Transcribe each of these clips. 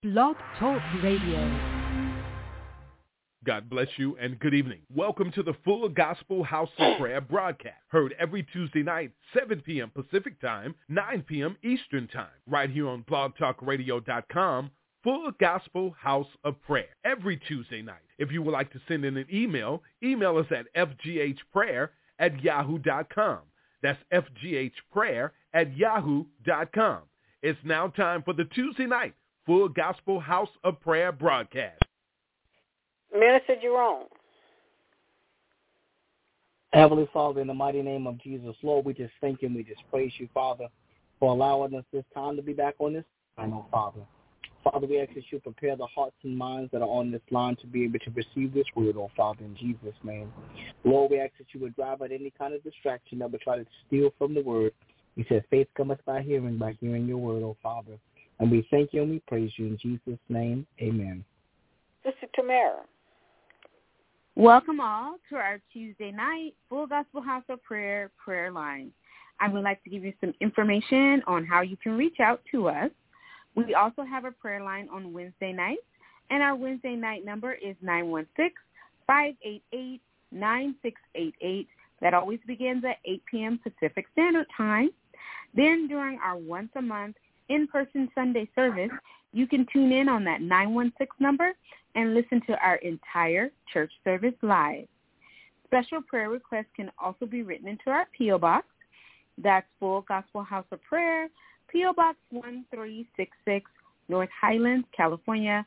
Blog Talk Radio. God bless you and good evening. Welcome to the Full Gospel House of Prayer broadcast, heard every Tuesday night, 7 p.m. Pacific Time, 9 p.m. Eastern Time, right here on blogtalkradio.com, Full Gospel House of Prayer, every Tuesday night. If you would like to send in an email, email us at fghprayer@yahoo.com. That's fghprayer@yahoo.com. It's now time for the Tuesday night Full Gospel House of Prayer broadcast. Minister Jerome. Heavenly Father, in the mighty name of Jesus, Lord, we just thank you and we just praise you, Father, for allowing us this time to be back on this line, oh Father. Father, we ask that you prepare the hearts and minds that are on this line to be able to receive this word, oh Father, in Jesus' name. Lord, we ask that you would drive out any kind of distraction that would try to steal from the word. You said faith cometh by hearing your word, oh Father. And we thank you and we praise you in Jesus' name. Amen. Sister Tamara. Welcome all to our Tuesday night Full Gospel House of Prayer prayer line. I would like to give you some information on how you can reach out to us. We also have a prayer line on Wednesday nights, and our Wednesday night number is 916-588-9688. That always begins at 8 p.m. Pacific Standard Time. Then during our once-a-month in-person Sunday service, you can tune in on that 916 number and listen to our entire church service live. Special prayer requests can also be written into our P.O. Box. That's Full Gospel House of Prayer, P.O. Box 1366, North Highlands, California,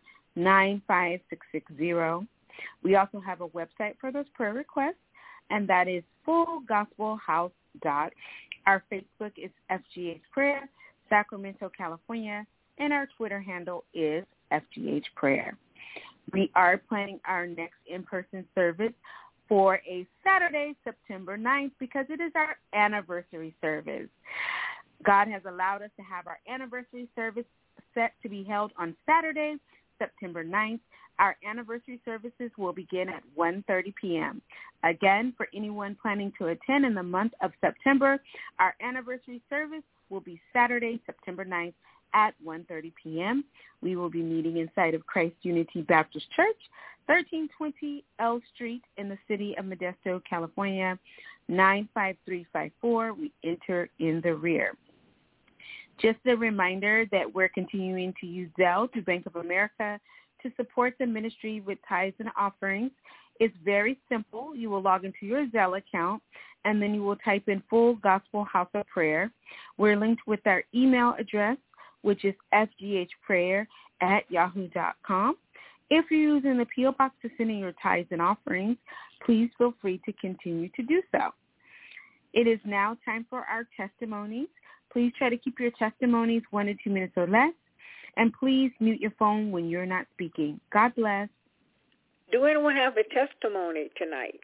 95660. We also have a website for those prayer requests, and that is fullgospelhouse. Our Facebook is FGH Prayer, Sacramento, California, and our Twitter handle is FGH Prayer. We are planning our next in-person service for a Saturday, September 9th, because it is our anniversary service. God has allowed us to have our anniversary service set to be held on Saturday, September 9th. Our anniversary services will begin at 1:30 p.m. Again, for anyone planning to attend in the month of September, our anniversary service will be Saturday, September 9th at 1:30 p.m. We will be meeting inside of Christ Unity Baptist Church, 1320 L Street in the city of Modesto, California, 95354. We enter in the rear. Just a reminder that we're continuing to use Zelle through Bank of America to support the ministry with tithes and offerings. It's very simple. You will log into your Zelle account, and then you will type in Full Gospel House of Prayer. We're linked with our email address, which is fghprayer@yahoo.com. If you're using the P.O. Box to send in your tithes and offerings, please feel free to continue to do so. It is now time for our testimonies. Please try to keep your testimonies 1 to 2 minutes or less, and please mute your phone when you're not speaking. God bless. Do anyone have a testimony tonight?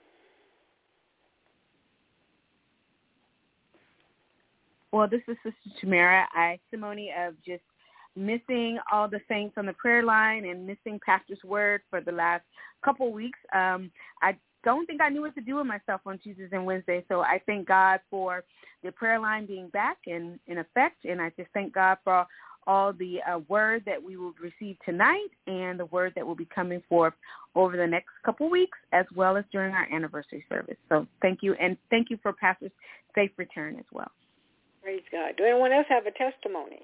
Well, this is Sister Tamara. Testimony of just missing all the saints on the prayer line and missing Pastor's word for the last couple weeks. I don't think I knew what to do with myself on Tuesdays and Wednesdays, so I thank God for the prayer line being back and in effect, and I just thank God for all the word that we will receive tonight and the word that will be coming forth over the next couple weeks, as well as during our anniversary service. So thank you, and thank you for Pastor's safe return as well. Praise God. Do anyone else have a testimony?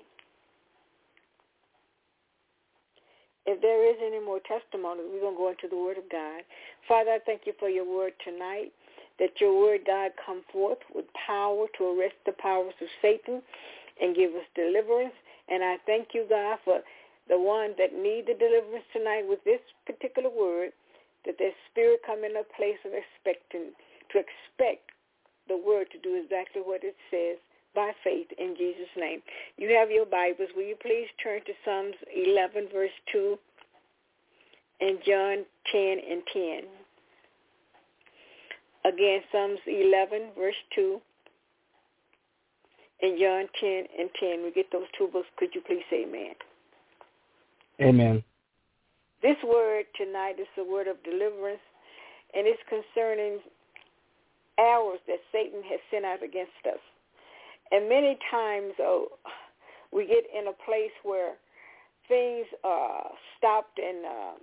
If there is any more testimony, we're going to go into the Word of God. Father, I thank you for your word tonight, that your word, God, come forth with power to arrest the powers of Satan and give us deliverance. And I thank you, God, for the ones that need the deliverance tonight with this particular word, that their spirit come in a place of expect the word to do exactly what it says by faith in Jesus' name. You have your Bibles. Will you please turn to Psalms 11, verse 2, and John 10 and 10. Again, Psalms 11, verse 2, and John 10 and 10. We get those two books. Could you please say amen? Amen. This word tonight is the word of deliverance, and it's concerning arrows that Satan has sent out against us. And many times we get in a place where things are stopped and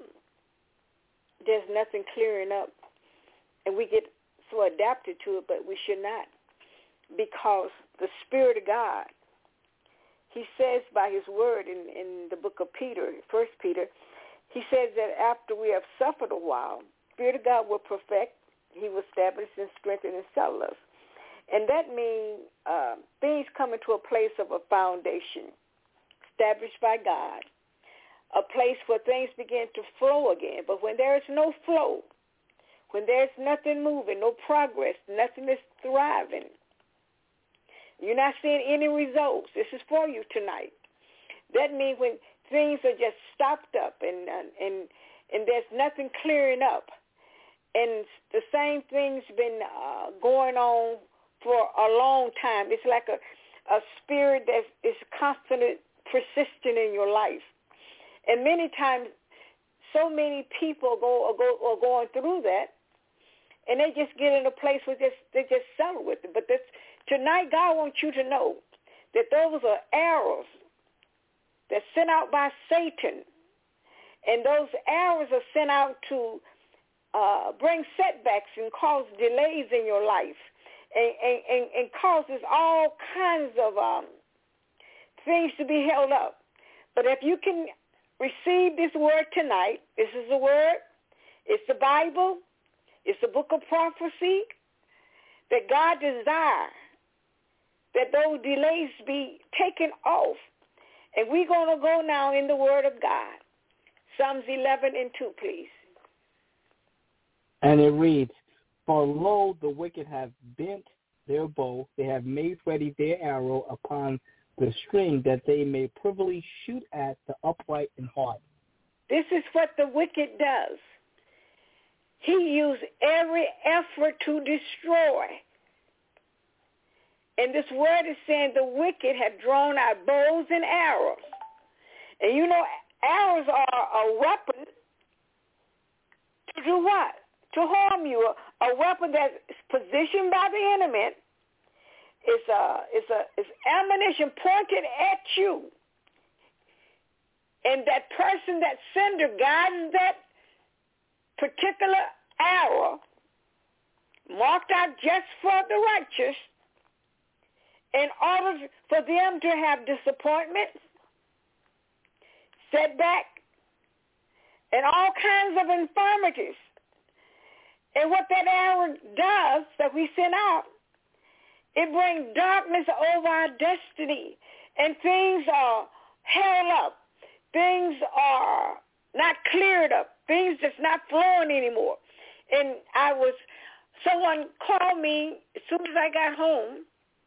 there's nothing clearing up, and we get so adapted to it, but we should not, because the Spirit of God, he says by his word in the book of Peter, 1 Peter, he says that after we have suffered a while, the Spirit of God will perfect, he will establish and strengthen and settle us. And that means things come into a place of a foundation established by God, a place where things begin to flow again. But when there is no flow, when there's nothing moving, no progress, nothing is thriving, you're not seeing any results. This is for you tonight. That means when things are just stopped up and there's nothing clearing up, and the same thing's been going on for a long time. It's like a spirit that is constantly persistent in your life. And many times, so many people are going through that, and they just get in a place where they just settle with it. But tonight, God wants you to know that those are arrows that's sent out by Satan, and those arrows are sent out to bring setbacks and cause delays in your life, and causes all kinds of things to be held up. But if you can receive this word tonight, this is the word, it's the Bible, it's the book of prophecy, that God desires that those delays be taken off. And we're going to go now in the word of God. Psalms 11:2, please. And it reads, For lo, the wicked have bent their bow, they have made ready their arrow upon the string, that they may privily shoot at the upright in heart. This is what the wicked does. He used every effort to destroy. And this word is saying the wicked have drawn out bows and arrows. And you know, arrows are a weapon to do what? To harm you. A weapon that's positioned by the enemy. It's ammunition pointed at you. And that person, that sender, guides that particular arrow, marked out just for the righteous, in order for them to have disappointment, setback, and all kinds of infirmities. And what that arrow does, that we send out, it brings darkness over our destiny, and things are held up. Things are not cleared up. Things just not flowing anymore. And someone called me as soon as I got home,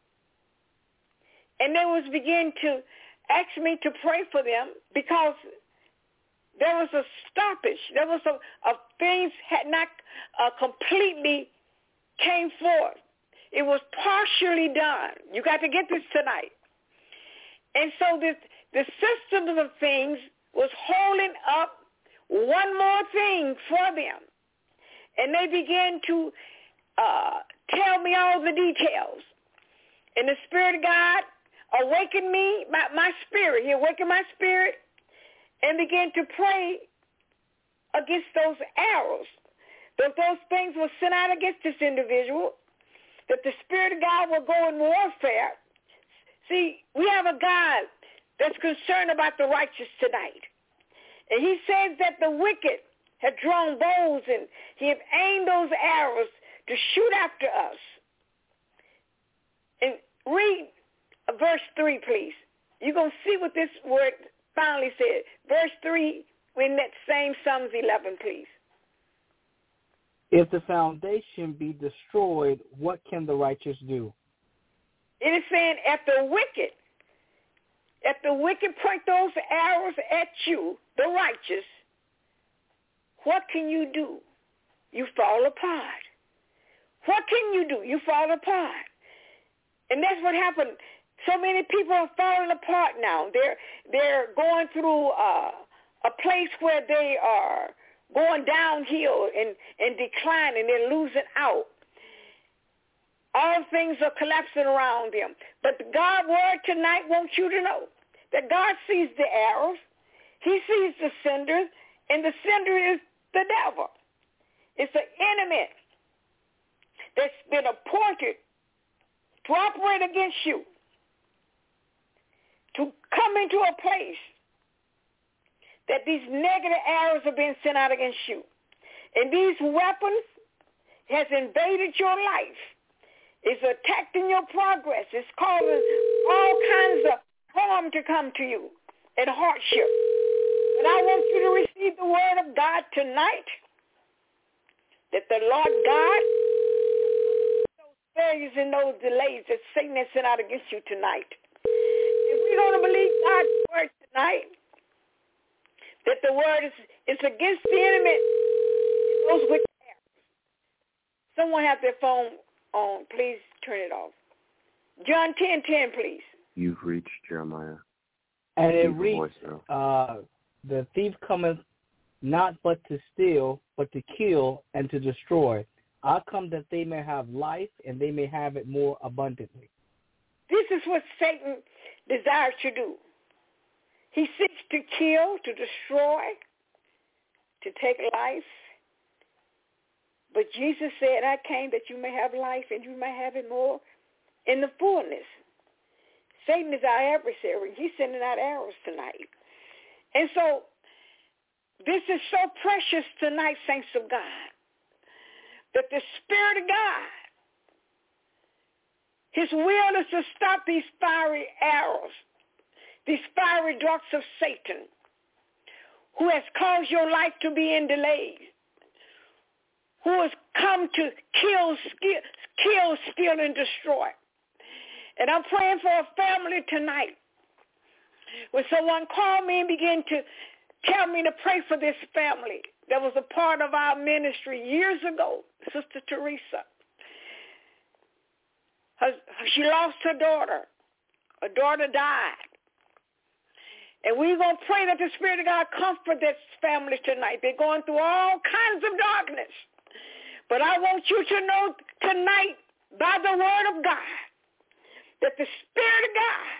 and they was beginning to ask me to pray for them because there was a stoppage. There was things had not completely came forth. It was partially done. You got to get this tonight. And so the systems of things was holding up one more thing for them. And they began to tell me all the details. And the Spirit of God awakened me, my spirit. He awakened my spirit and began to pray against those arrows. That those things were sent out against this individual, that the Spirit of God will go in warfare. See, we have a God that's concerned about the righteous tonight. And he says that the wicked have drawn bows and he have aimed those arrows to shoot after us. And read verse 3, please. You're going to see what this word finally said. Verse 3 in that same Psalms 11, please. If the foundation be destroyed, what can the righteous do? It is saying if the wicked point those arrows at you, the righteous, what can you do? You fall apart. What can you do? You fall apart. And that's what happened. So many people are falling apart now. They're going through a place where they are going downhill and declining. They're losing out. All things are collapsing around them. But the God word tonight wants you to know that God sees the arrows. He sees the sender, and the sender is the devil. It's an enemy that's been appointed to operate against you, to come into a place that these negative arrows are being sent out against you. And these weapons has invaded your life. It's attacking your progress. It's causing all kinds of harm to come to you and hardship. But I want you to receive the word of God tonight, that the Lord God, those failures and those delays that Satan has sent out against you tonight. If we're going to believe God's word tonight, that the word is against the enemy and those wicked arrows. Someone have their phone on. Please turn it off. John 10:10, please. You've reached Jeremiah. And it reads, the thief cometh not but to steal, but to kill and to destroy. I come that they may have life and they may have it more abundantly. This is what Satan desires to do. He seeks to kill, to destroy, to take life. But Jesus said, I came that you may have life and you may have it more in the fullness. Satan is our adversary. He's sending out arrows tonight. And so this is so precious tonight, saints of God, that the Spirit of God, his will is to stop these fiery arrows, these fiery darts of Satan, who has caused your life to be in delays, who has come to kill, steal, and destroy. And I'm praying for a family tonight. When someone called me and began to tell me to pray for this family that was a part of our ministry years ago, Sister Teresa. She lost her daughter. Her daughter died. And we're going to pray that the Spirit of God comfort this family tonight. They're going through all kinds of darkness. But I want you to know tonight, by the word of God, that the Spirit of God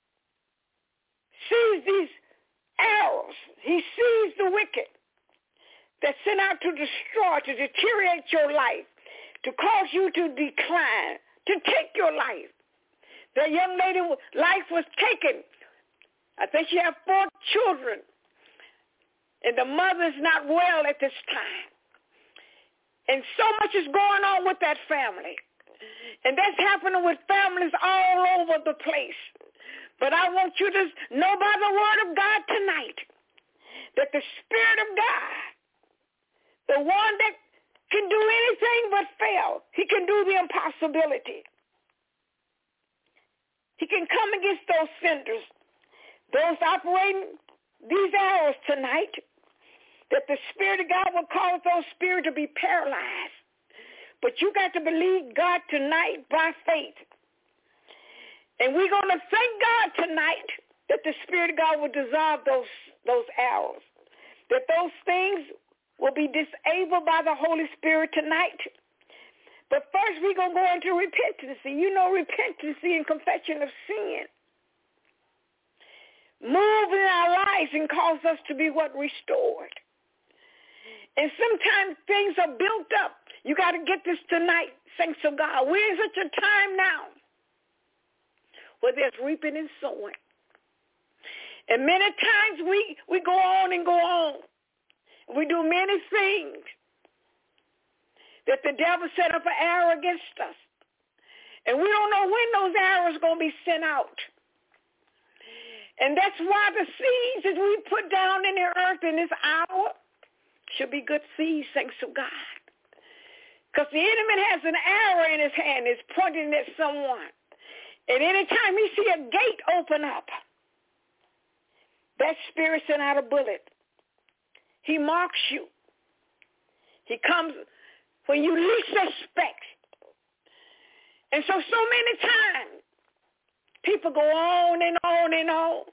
sees these arrows. He sees the wicked that's sent out to destroy, to deteriorate your life, to cause you to decline, to take your life. The young lady's life was taken. I think she had 4 children, and the mother's not well at this time. And so much is going on with that family. And that's happening with families all over the place. But I want you to know by the word of God tonight that the Spirit of God, the one that can do anything but fail, he can do the impossibility. He can come against those senders, those operating these arrows tonight, that the Spirit of God will cause those spirits to be paralyzed. But you got to believe God tonight by faith. And we're going to thank God tonight that the Spirit of God will dissolve those arrows, that those things will be disabled by the Holy Spirit tonight. But first we're going to go into repentance. You know, repentance and confession of sin move in our lives and cause us to be restored. And sometimes things are built up. You got to get this tonight, saints of God. We're in such a time now where there's reaping and sowing. And many times we go on and go on. We do many things that the devil set up an arrow against us. And we don't know when those arrows are going to be sent out. And that's why the seeds that we put down in the earth in this hour should be good seeds, thanks to God. Because the enemy has an arrow in his hand. It's pointing at someone. And anytime he see a gate open up, that spirit sent out a bullet. He marks you. He comes when you least suspect. And so many times, people go on and on and on.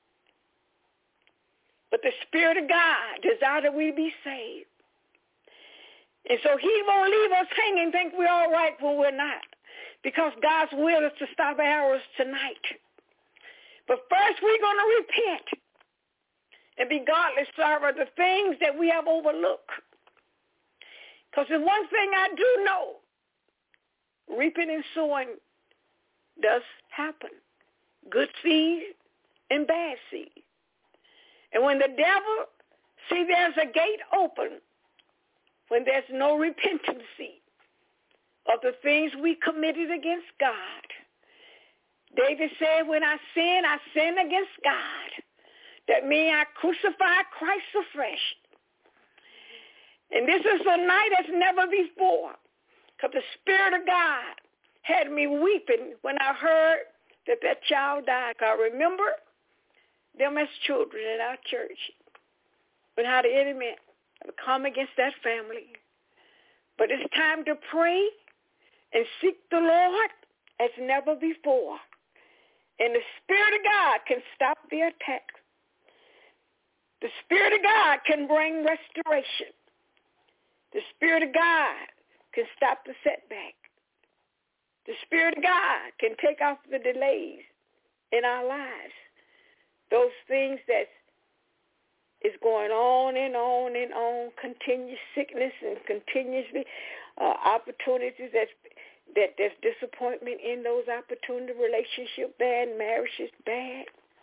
But the Spirit of God desires that we be saved. And so he won't leave us hanging, think we're all right when we're not. Because God's will is to stop arrows tonight. But first we're going to repent. and be godly sorrow of the things that we have overlooked. Because the one thing I do know, reaping and sowing does happen. Good seed and bad seed. And when the devil see there's a gate open, when there's no repentancy of the things we committed against God. David said, when I sin against God. That means I crucify Christ afresh. And this is a night as never before, because the Spirit of God had me weeping when I heard that child died. I remember them as children in our church, but how the enemy have come against that family. But it's time to pray and seek the Lord as never before. And the Spirit of God can stop the attack. The Spirit of God can bring restoration. The Spirit of God can stop the setback. The Spirit of God can take off the delays in our lives. Those things that is going on and on and on, continuous sickness and continuously opportunities that there's disappointment in those opportunities, relationship bad, marriage is bad.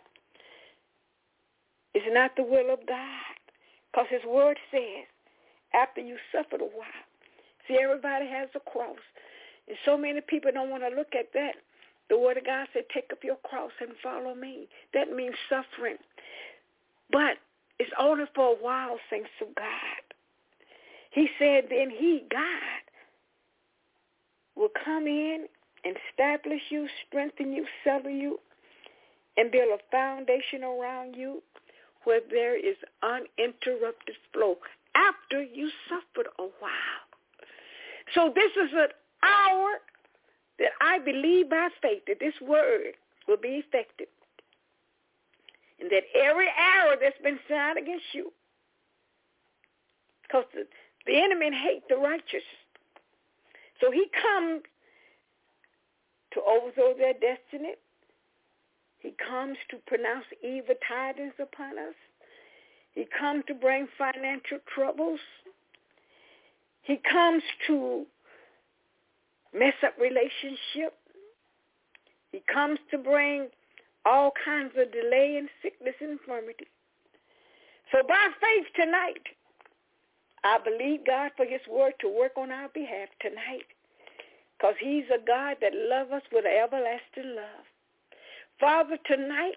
It's not the will of God, because his word says, after you suffered a while, see, everybody has a cross, and so many people don't want to look at that. The word of God said, take up your cross and follow me. That means suffering. But it's only for a while, saints of God. He said then he, God, will come in and establish you, strengthen you, settle you, and build a foundation around you where there is uninterrupted flow after you suffered a while. So this is an hour that I believe by faith that this word will be effective, and that every arrow that's been sent out against you, because the enemy hates the righteous, so he comes to overthrow their destiny. He comes to pronounce evil tidings upon us. He comes to bring financial troubles. He comes to mess up relationship. He comes to bring all kinds of delay and sickness and infirmity. So by faith tonight, I believe God for his word to work on our behalf tonight, because he's a God that loves us with an everlasting love. Father, tonight,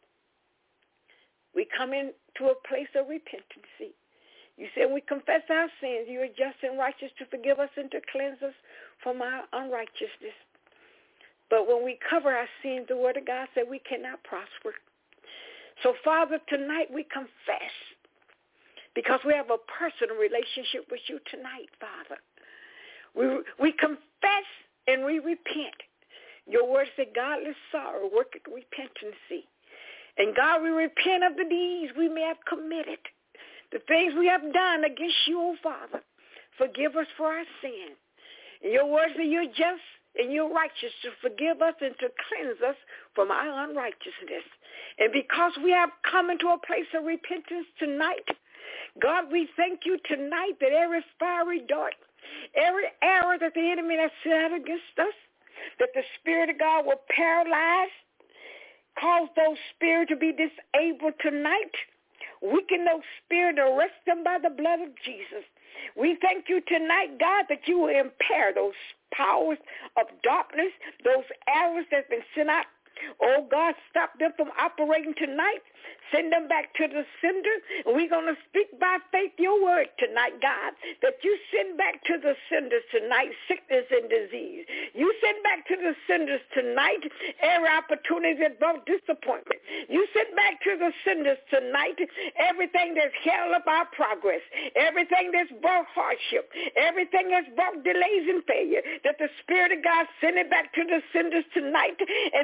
we come into a place of repentance. You said we confess our sins. You are just and righteous to forgive us and to cleanse us from our unrighteousness. But when we cover our sins, the word of God said we cannot prosper. So, Father, tonight we confess, because we have a personal relationship with you tonight, Father. We confess and we repent. Your word said, godly sorrow worketh repentance. And God, we repent of the deeds we may have committed, the things we have done against you, O Father. Forgive us for our sin. And your word said you're just and you're righteous to forgive us and to cleanse us from our unrighteousness. And because we have come into a place of repentance tonight, God, we thank you tonight that every fiery dart, every arrow that the enemy has set against us, that the Spirit of God will paralyze, cause those spirits to be disabled tonight, weaken those spirits, arrest them by the blood of Jesus. We thank you tonight, God, that you will impair those powers of darkness, those arrows that have been sent out. Oh, God, stop them from operating tonight. Send them back to the sender. And we're going to speak by faith your word tonight, God, that you send back to the senders tonight sickness and disease. You send back to the senders tonight every opportunity that brought disappointment. You send back to the senders tonight everything that's held up our progress, everything that's brought hardship, everything that's brought delays and failure, that the Spirit of God send it back to the senders tonight, and the Lord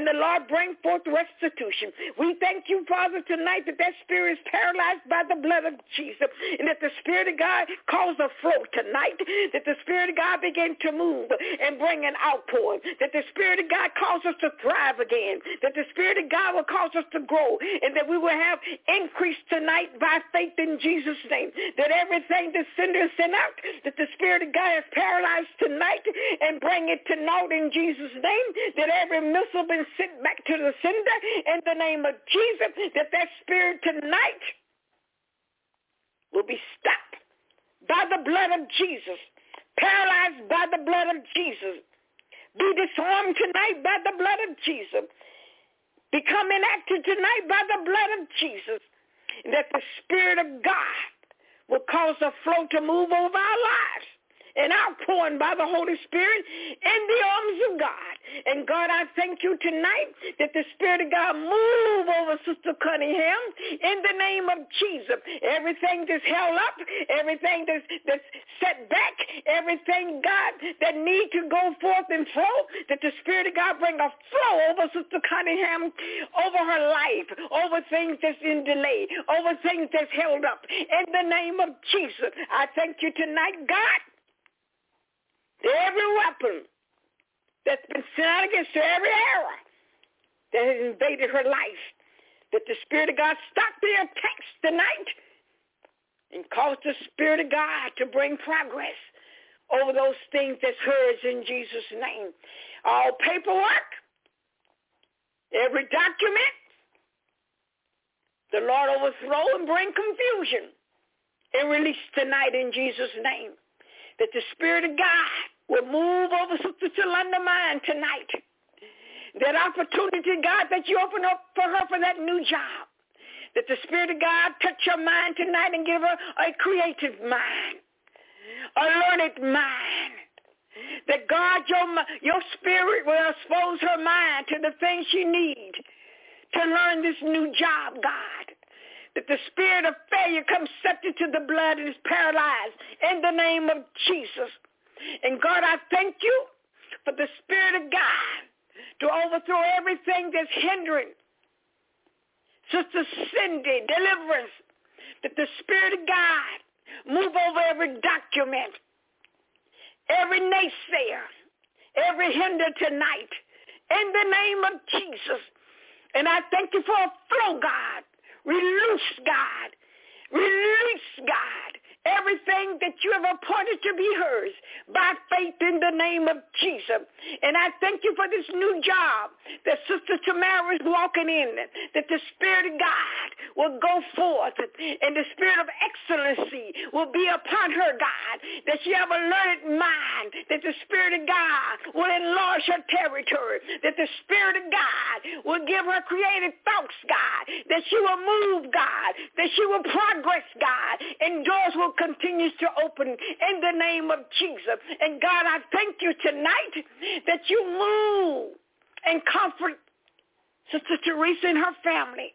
God, bring forth restitution. We thank you, Father, tonight that spirit is paralyzed by the blood of Jesus, and that the Spirit of God cause a flow tonight, that the Spirit of God begin to move and bring an outpouring, that the Spirit of God cause us to thrive again, that the Spirit of God will cause us to grow, and that we will have increase tonight by faith in Jesus' name, that everything the sender sent out, that the Spirit of God is paralyzed tonight and bring it to naught in Jesus' name, that every missile been sent back to the sender in the name of Jesus, that spirit tonight will be stopped by the blood of Jesus, paralyzed by the blood of Jesus, be disarmed tonight by the blood of Jesus, become inactive tonight by the blood of Jesus, and that the Spirit of God will cause a flow to move over our lives, and outpouring by the Holy Spirit in the arms of God. And God, I thank you tonight that the Spirit of God move over Sister Cunningham in the name of Jesus. Everything that's held up, everything that's set back, everything, God, that need to go forth and flow, that the Spirit of God bring a flow over Sister Cunningham, over her life, over things that's in delay, over things that's held up. In the name of Jesus, I thank you tonight, God, every weapon that's been sent out against her, every error that has invaded her life, that the Spirit of God stop the attacks tonight and cause the Spirit of God to bring progress over those things that's hers in Jesus' name. All paperwork, every document, the Lord overthrow and bring confusion and release tonight in Jesus' name. That the Spirit of God will move over Sister Yolanda mind tonight. That opportunity, God, that you open up for her for that new job. That the Spirit of God touch her mind tonight and give her a creative mind, a learned mind. That, God, your Spirit will expose her mind to the things she needs to learn this new job, God. That the spirit of failure comes subject to the blood and is paralyzed in the name of Jesus. And God, I thank you for the Spirit of God to overthrow everything that's hindering Sister Cindy deliverance. That the Spirit of God move over every document, every naysayer, every hinder tonight in the name of Jesus. And I thank you for a flow, God. Release, God. Release, God, everything that you have appointed to be hers by faith in the name of Jesus. And I thank you for this new job that Sister Tamara is walking in, that the Spirit of God will go forth and the Spirit of excellency will be upon her, God, that she have a learned mind, that the Spirit of God will enlarge her territory, that the Spirit of God will give her creative thoughts, God, that she will move, God, that she will progress, God, and doors will continue to open in the name of Jesus. And God, I thank you tonight that you move and comfort Sister Teresa and her family.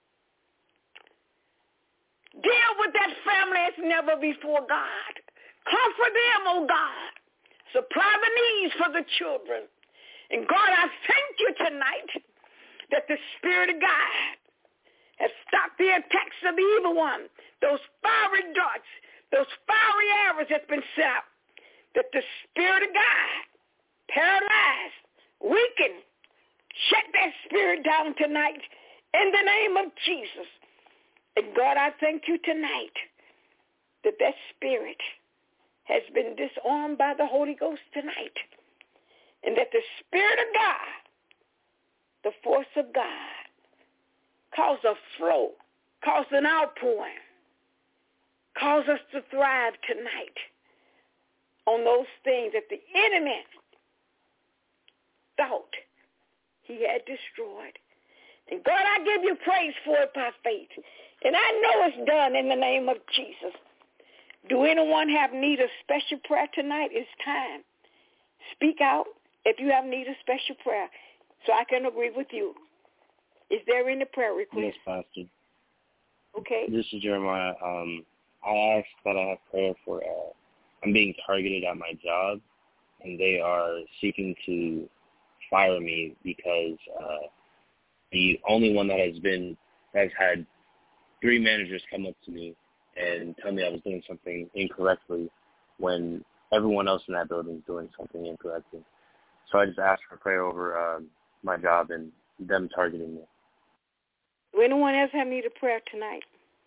Deal with that family as never before, God. Comfort them, oh God. Supply the needs for the children. And God, I thank you tonight that the Spirit of God has stopped the attacks of the evil one, those fiery darts, those fiery arrows that's been set up, that the Spirit of God, paralyzed, weakened, shut that spirit down tonight in the name of Jesus. And God, I thank you tonight that that spirit has been disarmed by the Holy Ghost tonight, and that the Spirit of God, the force of God, cause a flow, cause an outpouring, cause us to thrive tonight on those things that the enemy thought he had destroyed. And God, I give you praise for it by faith. And I know it's done in the name of Jesus. Do anyone have need of special prayer tonight? It's time. Speak out if you have need of special prayer so I can agree with you. Is there any prayer request? Yes, Pastor. Okay. This is Jeremiah. I asked that I have prayer for, I'm being targeted at my job, and they are seeking to fire me because the only one that has had 3 managers come up to me and tell me I was doing something incorrectly when everyone else in that building is doing something incorrectly. So I just asked for prayer over my job and them targeting me. Will anyone else have need of prayer tonight?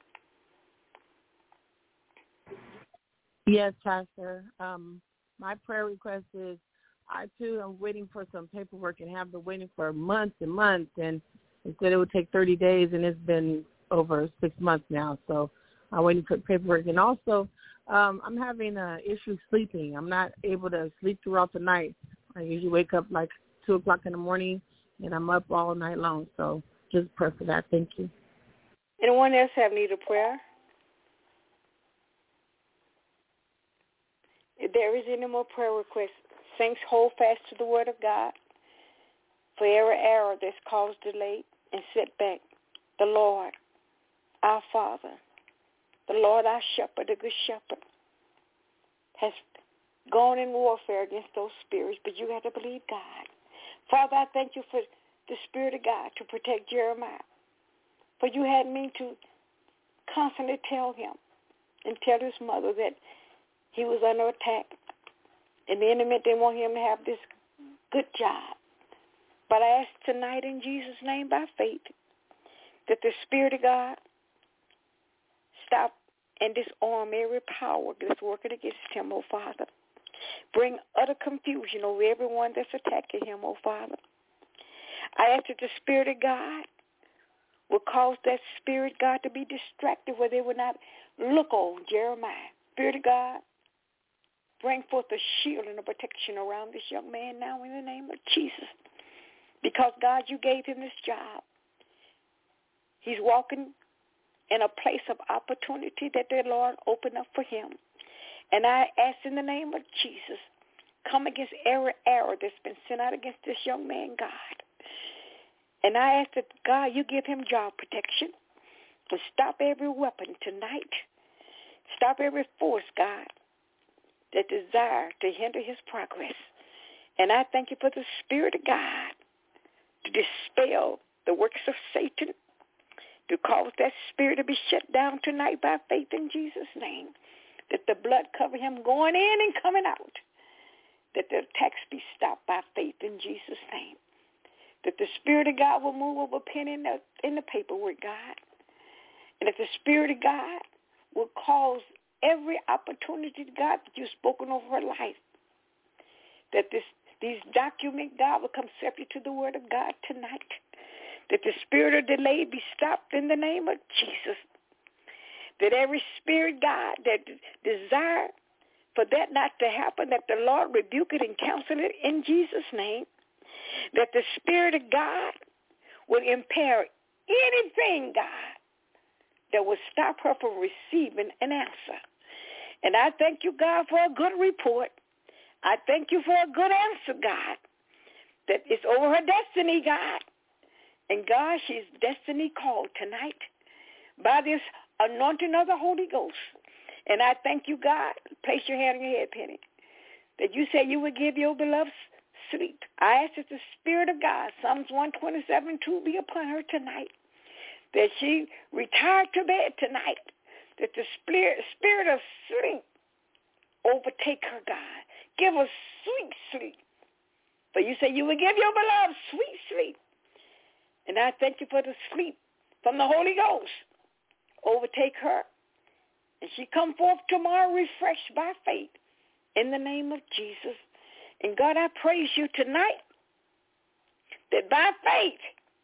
Yes, Pastor. My prayer request is I, too, am waiting for some paperwork and have been waiting for months and months, and it said it would take 30 days, and it's been over 6 months now. So I'm waiting for paperwork. And also, I'm having issues sleeping. I'm not able to sleep throughout the night. I usually wake up like 2 o'clock in the morning, and I'm up all night long. So just pray for that. Thank you. Anyone else have need of prayer? If there is any more prayer requests, saints, hold fast to the word of God. For every error that's caused delay and setback, the Lord, our Father, the Lord, our shepherd, the good shepherd, has gone in warfare against those spirits, but you have to believe God. Father, I thank you for the Spirit of God to protect Jeremiah. For you had me to constantly tell him and tell his mother that he was under attack. And the enemy didn't want him to have this good job. But I ask tonight in Jesus' name by faith that the Spirit of God stop and disarm every power that's working against him, oh Father. Bring utter confusion over everyone that's attacking him, oh Father. I ask that the Spirit of God will cause that Spirit, God, to be distracted where they would not look on Jeremiah. Spirit of God, bring forth a shield and a protection around this young man now in the name of Jesus. Because, God, you gave him this job. He's walking in a place of opportunity that the Lord opened up for him. And I ask in the name of Jesus, come against every arrow that's been sent out against this young man, God. And I ask that, God, you give him job protection and stop every weapon tonight. Stop every force, God, that desire to hinder his progress. And I thank you for the Spirit of God to dispel the works of Satan, to cause that spirit to be shut down tonight by faith in Jesus' name, that the blood cover him going in and coming out, that the attacks be stopped by faith in Jesus' name, that the Spirit of God will move over pen in the paperwork, God, and that the Spirit of God will cause every opportunity, God, that you've spoken over her life, that these documents, God, will come subject to the word of God tonight, that the spirit of delay be stopped in the name of Jesus, that every spirit, God, that desire for that not to happen, that the Lord rebuke it and counsel it in Jesus' name, that the Spirit of God will impair anything, God, that will stop her from receiving an answer. And I thank you, God, for a good report. I thank you for a good answer, God, that it's over her destiny, God. And, God, she's destiny called tonight by this anointing of the Holy Ghost. And I thank you, God. Place your hand on your head, Penny, that you say you would give your beloved sleep. I ask that the Spirit of God, Psalms 127:2, be upon her tonight, that she retire to bed tonight, that the spirit of sleep overtake her, God. Give her sweet sleep. For you say you would give your beloved sweet sleep. And I thank you for the sleep from the Holy Ghost. Overtake her. And she come forth tomorrow refreshed by faith in the name of Jesus. And God, I praise you tonight that by faith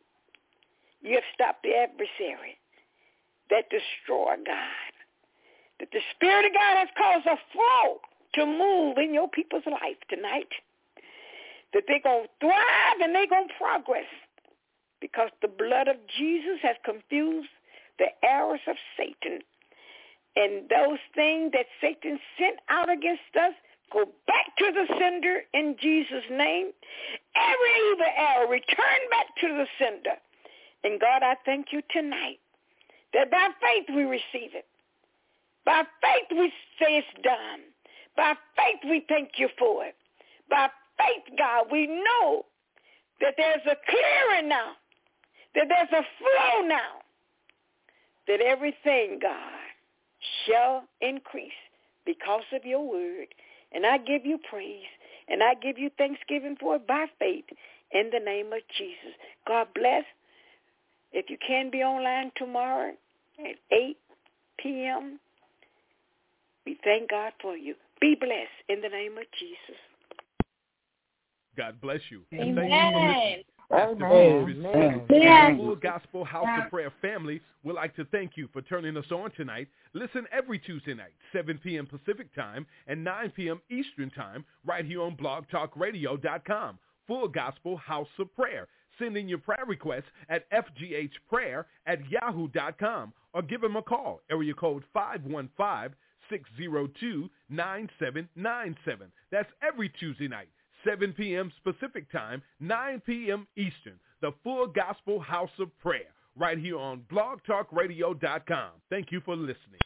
you have stopped the adversary that destroy, God. That the Spirit of God has caused a flow to move in your people's life tonight. That they're going to thrive and they're going to progress because the blood of Jesus has confused the arrows of Satan. And those things that Satan sent out against us go back to the sender in Jesus' name. Every evil arrow return back to the sender. And God, I thank you tonight that by faith we receive it. By faith we say it's done. By faith we thank you for it. By faith, God, we know that there's a clearing now, that there's a flow now, that everything, God, shall increase because of your word. And I give you praise, and I give you thanksgiving for it by faith in the name of Jesus. God bless. If you can be online tomorrow at 8 p.m., we thank God for you. Be blessed in the name of Jesus. God bless you. Amen. Thank you for listening. Amen. The Full Gospel House of Prayer family would like to thank you for turning us on tonight. Listen every Tuesday night, 7 p.m. Pacific Time and 9 p.m. Eastern Time, right here on blogtalkradio.com. Full Gospel House of Prayer. Send in your prayer requests at fghprayer@yahoo.com or give them a call, area code 515-602-9797. That's every Tuesday night, 7 p.m. Pacific Time, 9 p.m. Eastern. The Full Gospel House of Prayer, right here on blogtalkradio.com. Thank you for listening.